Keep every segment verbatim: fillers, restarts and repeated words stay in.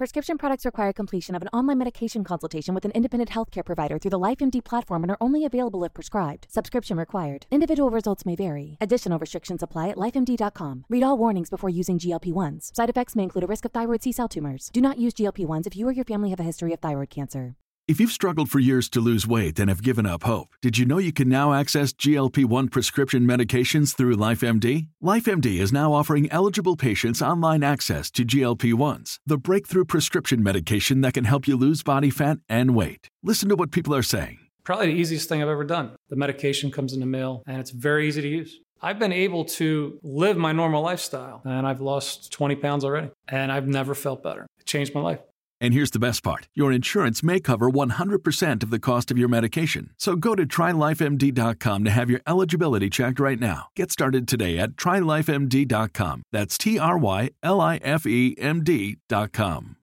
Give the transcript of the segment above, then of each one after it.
Prescription products require completion of an online medication consultation with an independent healthcare provider through the LifeMD platform and are only available if prescribed. Subscription required. Individual results may vary. Additional restrictions apply at life M D dot com. Read all warnings before using G L P one s. Side effects may include a risk of thyroid C-cell tumors. Do not use G L P one s if you or your family have a history of thyroid cancer. If you've struggled for years to lose weight and have given up hope, did you know you can now access G L P one prescription medications through LifeMD? LifeMD is now offering eligible patients online access to G L P one s, the breakthrough prescription medication that can help you lose body fat and weight. Listen to what people are saying. Probably the easiest thing I've ever done. The medication comes in the mail, and it's very easy to use. I've been able to live my normal lifestyle, and I've lost twenty pounds already, and I've never felt better. It changed my life. And here's the best part. Your insurance may cover one hundred percent of the cost of your medication. So go to try life M D dot com to have your eligibility checked right now. Get started today at try life M D dot com. That's T R Y L I F E M D dot com.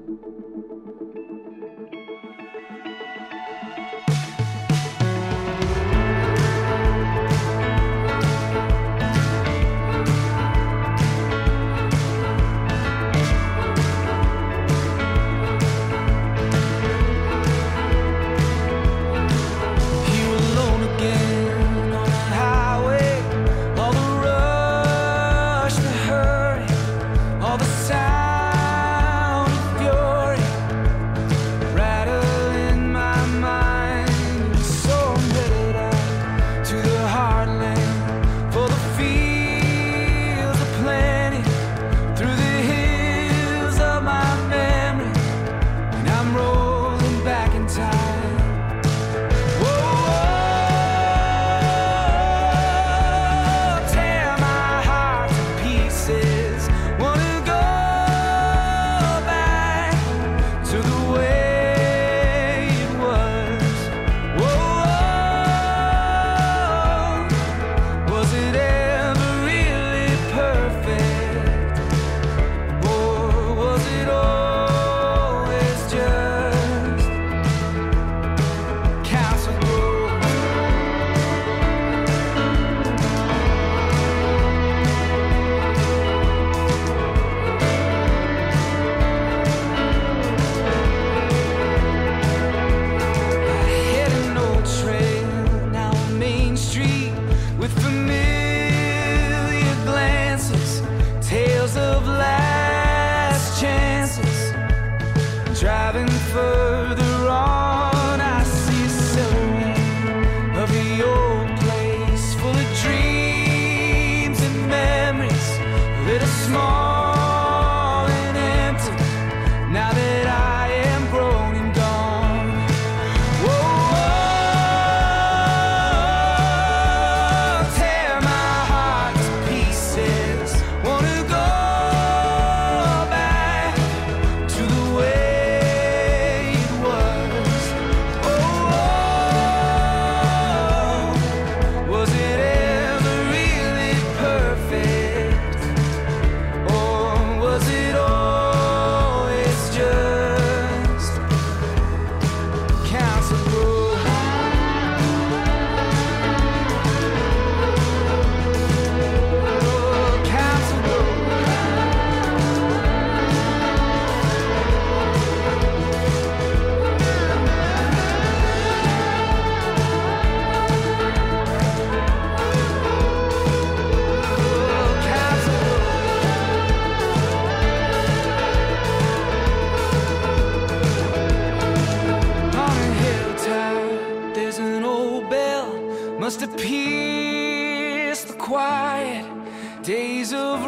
Must have pierced the quiet days of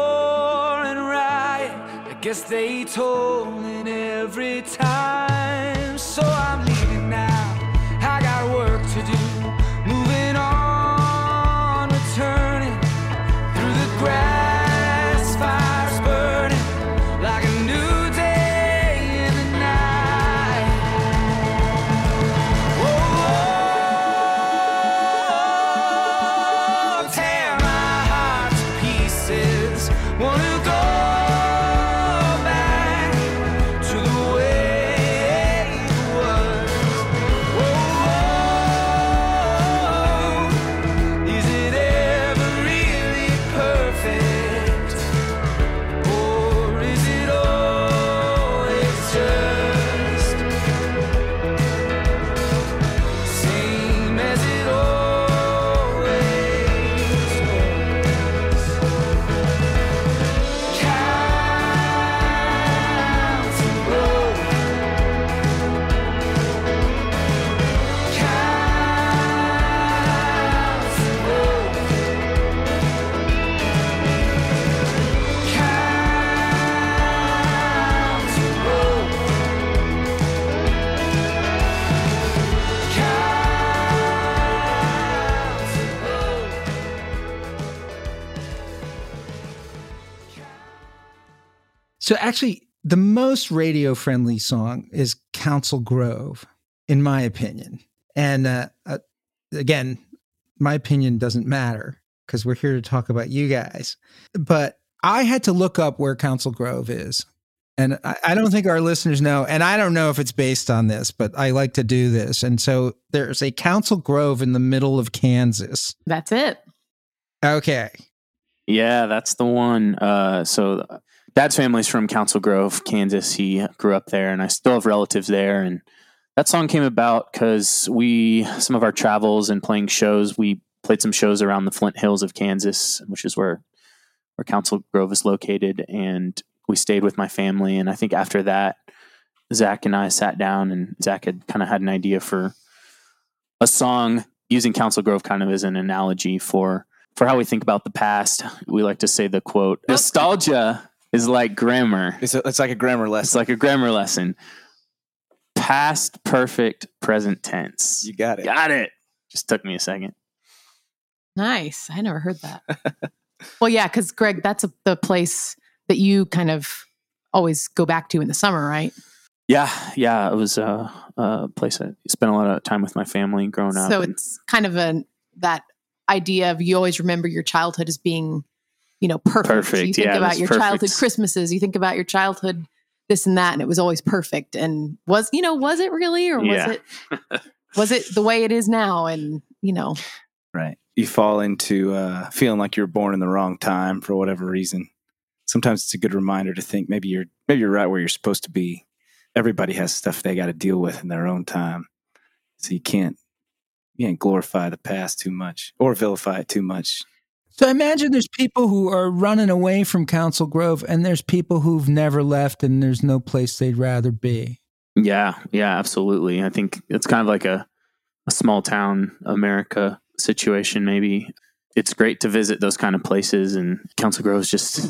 roar and riot. I guess they told in every time. So I'm leaving now. I got work to do. Moving on, returning through the grass, fires burning like a new day in the night. Whoa, whoa, tear my heart to pieces. Wanna go back to the way it was. Whoa, whoa. So actually, the most radio-friendly song is Council Grove, in my opinion. And uh, uh, again, my opinion doesn't matter because we're here to talk about you guys. But I had to look up where Council Grove is. And I, I don't think our listeners know. And I don't know if it's based on this, but I like to do this. And so there's a Council Grove in the middle of Kansas. That's it. Okay. Yeah, that's the one. Uh, so Dad's family's from Council Grove, Kansas. He grew up there, and I still have relatives there. And that song came about because we, some of our travels and playing shows, we played some shows around the Flint Hills of Kansas, which is where, where Council Grove is located. And we stayed with my family. And I think after that, Zach and I sat down, and Zach had kind of had an idea for a song using Council Grove kind of as an analogy for, for how we think about the past. We like to say the quote, nostalgia is like grammar. It's, a, it's like a grammar lesson. It's like a grammar lesson. Past perfect present tense. You got it. Got it. Just took me a second. Nice. I never heard that. Well, yeah, because Greg, that's a, the place that you kind of always go back to in the summer, right? Yeah, yeah. It was a, a place I spent a lot of time with my family growing up. So it's kind of a that idea of you always remember your childhood as being, you know, perfect. Perfect. You think yeah, about your perfect. childhood Christmases. You think about your childhood this and that, and it was always perfect. And was you know was it really, or was Yeah. it was it the way it is now? And you know, Right. You fall into uh, feeling like you were born in the wrong time for whatever reason. Sometimes it's a good reminder to think maybe you're maybe you're right where you're supposed to be. Everybody has stuff they got to deal with in their own time, so you can't you can't glorify the past too much or vilify it too much. So imagine there's people who are running away from Council Grove, and there's people who've never left, and there's no place they'd rather be. Yeah, yeah, absolutely. I think it's kind of like a, a small town America situation, maybe. It's great to visit those kind of places, and Council Grove is just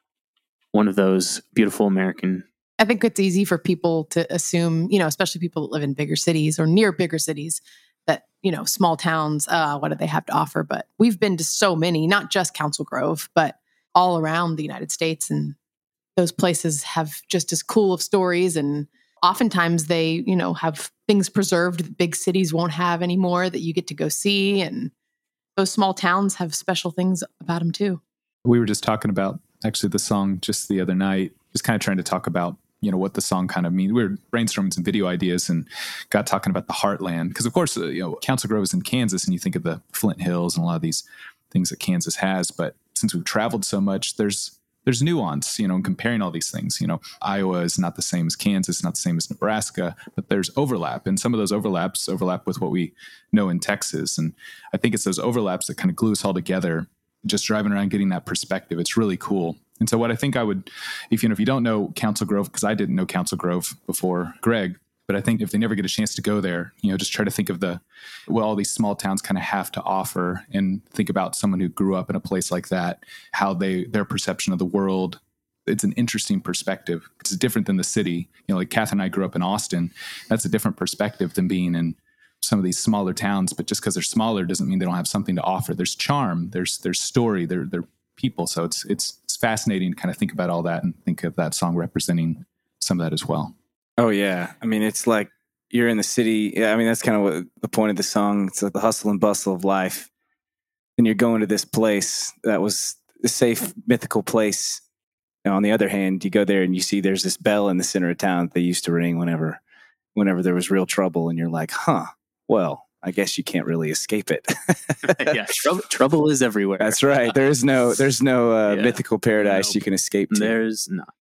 one of those beautiful American. I think it's easy for people to assume, you know, especially people that live in bigger cities or near bigger cities, that, you know, small towns, uh, what do they have to offer? But we've been to so many, not just Council Grove, but all around the United States. And those places have just as cool of stories. And oftentimes they, you know, have things preserved that big cities won't have anymore that you get to go see. And those small towns have special things about them too. We were just talking about actually the song just the other night, just kind of trying to talk about, you know, what the song kind of means. We were brainstorming some video ideas and got talking about the heartland. Because of course, uh, you know, Council Grove is in Kansas, and you think of the Flint Hills and a lot of these things that Kansas has. But since we've traveled so much, there's there's nuance, you know, in comparing all these things. You know, Iowa is not the same as Kansas, not the same as Nebraska, but there's overlap. And some of those overlaps overlap with what we know in Texas. And I think it's those overlaps that kind of glue us all together. Just driving around, getting that perspective. It's really cool. And so what I think I would, if you know, if you don't know Council Grove, because I didn't know Council Grove before Greg, but I think if they never get a chance to go there, you know, just try to think of the, what all these small towns kind of have to offer, and think about someone who grew up in a place like that, how they, their perception of the world. It's an interesting perspective. It's different than the city. You know, like Kath and I grew up in Austin. That's a different perspective than being in some of these smaller towns. But just because they're smaller doesn't mean they don't have something to offer. There's charm, there's there's story, they're they're people. So it's it's it's fascinating to kind of think about all that and think of that song representing some of that as well. Oh yeah, I mean it's like you're in the city. Yeah, I mean that's kind of what the point of the song. It's like the hustle and bustle of life, and you're going to this place that was a safe, mythical place. Now, on the other hand, you go there and you see there's this bell in the center of town that they used to ring whenever whenever there was real trouble, and you're like, huh. Well, I guess you can't really escape it. Yeah, trouble, trouble is everywhere. That's right. There is no, there's no uh, Yeah. mythical paradise Nope. you can escape to. There's not.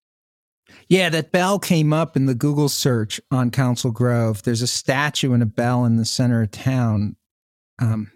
Yeah, that bell came up in the Google search on Council Grove. There's a statue and a bell in the center of town um,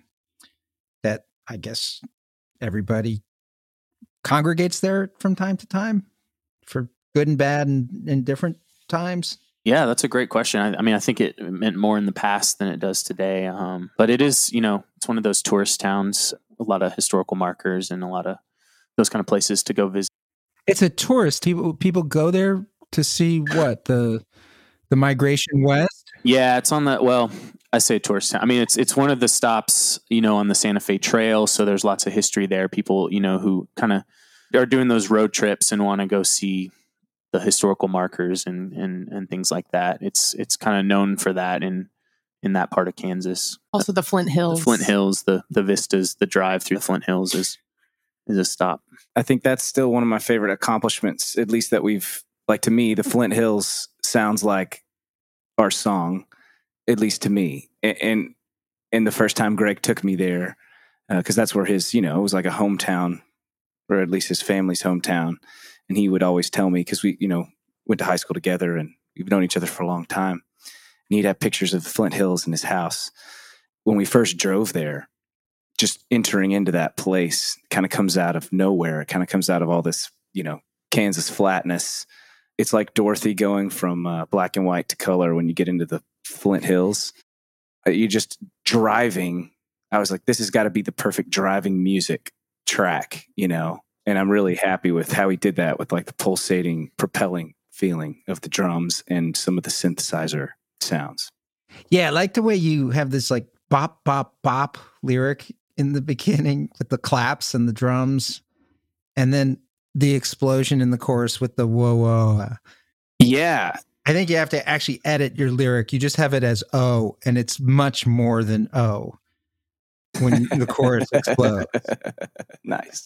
that I guess everybody congregates there from time to time for good and bad and, and different times. Yeah, that's a great question. I, I mean, I think it meant more in the past than it does today. Um, but it is, you know, it's one of those tourist towns, a lot of historical markers and a lot of those kind of places to go visit. It's a tourist. People people go there to see what the the migration west. Yeah, it's on the, well, I say tourist town. I mean, it's it's one of the stops, you know, on the Santa Fe Trail. So there's lots of history there. People, you know, who kind of are doing those road trips and want to go see the historical markers and and and things like that. It's it's kind of known for that in in that part of Kansas. Also, the Flint Hills. The Flint Hills, the the vistas, the drive through the Flint Hills is is a stop. I think that's still one of my favorite accomplishments, at least that we've, like, to me, the Flint Hills sounds like our song, at least to me. And and, and the first time Greg took me there, because uh, that's where his, you know, it was like a hometown, or at least his family's hometown. And he would always tell me, because we, you know, went to high school together and we've known each other for a long time. And he'd have pictures of the Flint Hills in his house. When we first drove there, just entering into that place kind of comes out of nowhere. It kind of comes out of all this, you know, Kansas flatness. It's like Dorothy going from uh, black and white to color when you get into the Flint Hills. Uh, you just driving. I was like, this has got to be the perfect driving music track, you know? And I'm really happy with how he did that with like the pulsating, propelling feeling of the drums and some of the synthesizer sounds. Yeah, I like the way you have this like bop, bop, bop lyric in the beginning with the claps and the drums, and then the explosion in the chorus with the whoa, whoa. Yeah. I think you have to actually edit your lyric. You just have it as O, and it's much more than O when the chorus explodes. Nice.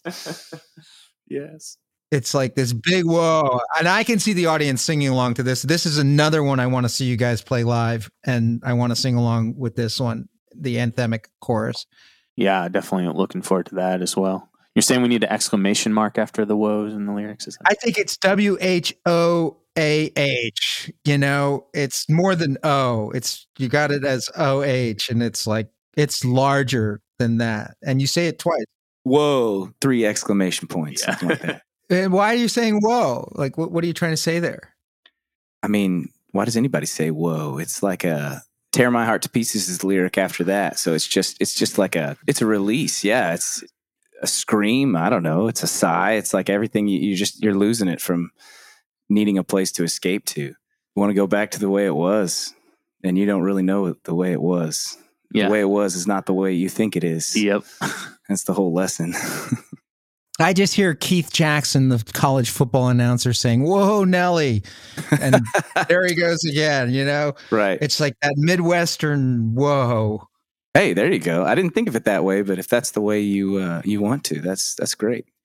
Yes. It's like this big whoa. And I can see the audience singing along to this. This is another one I want to see you guys play live, and I want to sing along with this one, the anthemic chorus. Yeah, definitely looking forward to that as well. You're saying we need an exclamation mark after the woes in the lyrics? Is that- I think it's W H O A H. You know, it's more than O. It's, you got it as O H, and it's like, it's larger than that. And you say it twice. Whoa, three exclamation points. Yeah. Something like that. And why are you saying whoa? Like, what, what are you trying to say there? I mean, why does anybody say whoa? It's like a tear my heart to pieces is the lyric after that. So it's just, it's just like a, it's a release. Yeah. It's a scream. I don't know. It's a sigh. It's like everything you, you just, you're losing it from needing a place to escape to. You want to go back to the way it was, and you don't really know the way it was. Yeah. The way it was is not the way you think it is. Yep. That's the whole lesson. I just hear Keith Jackson, the college football announcer, saying, whoa, Nelly. And there he goes again, you know? Right. It's like that Midwestern whoa. Hey, there you go. I didn't think of it that way, but if that's the way you uh, you want to, that's that's great.